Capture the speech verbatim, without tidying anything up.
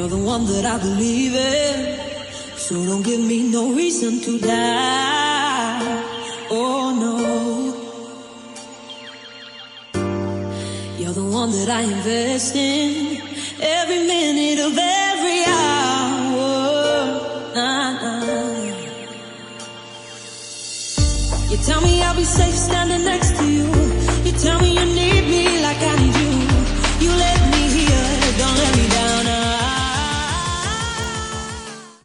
You're the one that I believe in, so don't give me no reason to die. Oh no. You're the one that I invest in, every minute of every hour. Nah, nah. You tell me I'll be safe standing next to you. You tell me